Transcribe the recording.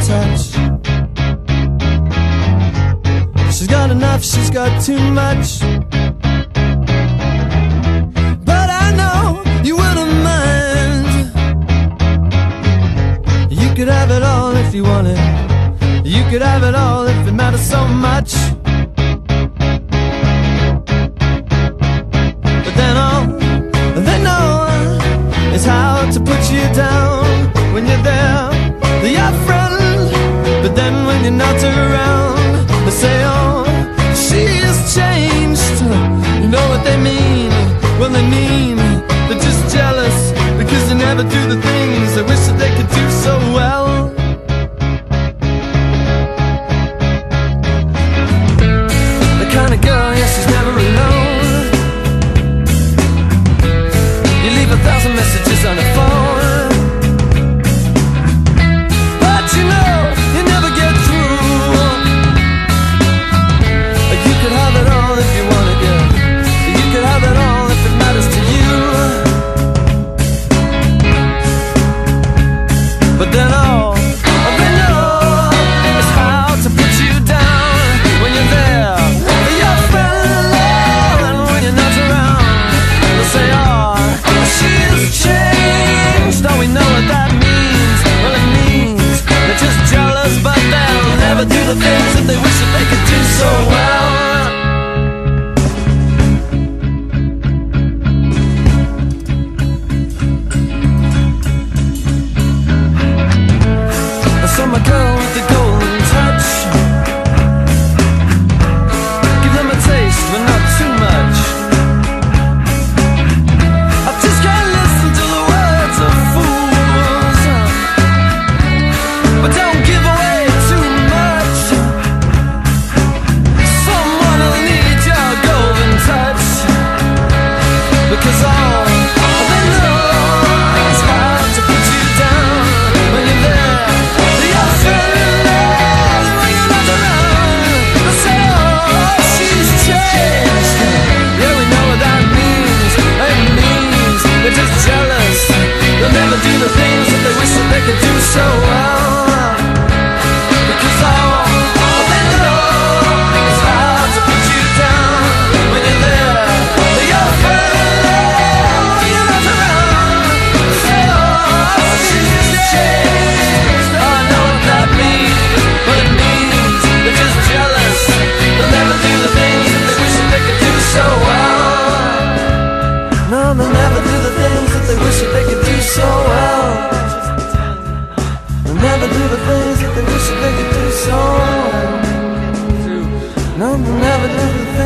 touch. She's got enough, she's got too much. But I know you wouldn't mind. You could have it all if you wanted. You could have it all if it matters so much. But then all they know is how to put you down. When you're there, they're your friend. But then when you're not around, they say, oh, she has changed. You know what they mean? Well, they mean they're just jealous because they never do the things they wish that they could do so well. The kind of girl, yes, she's never alone. You leave 1,000 messages on the phone, but you know you never get through. You could have it all if you wanted, yeah. You could have it all if it matters to you. But then all they know is how to put you down. When you're there, your friend alone. And when you're not around, they'll say, oh, she has changed. Oh, we know what that means. Well, it means they're just jealous, but they'll never do the things that they wish that they could do so well. So my girl with the golden touch, give them a taste, but not too much. I just can't listen to the words of fools, but don't give away too much. Someone will need your golden touch, because all they know is how to put you down. When you're there, they're just jealous. They'll never do the things that they wish that they could do so well. Because all they know is how to put you down. When you're there, they're your friend. When you're not around, they say, oh, she's changed. Oh, I know what that means. But it means they're just jealous. They'll never do the things that they wish that they could do so well. No, they'll never do the things that they wish that they could do so well. They'll never do the things that they wish that they could do so well. No, they'll never do the things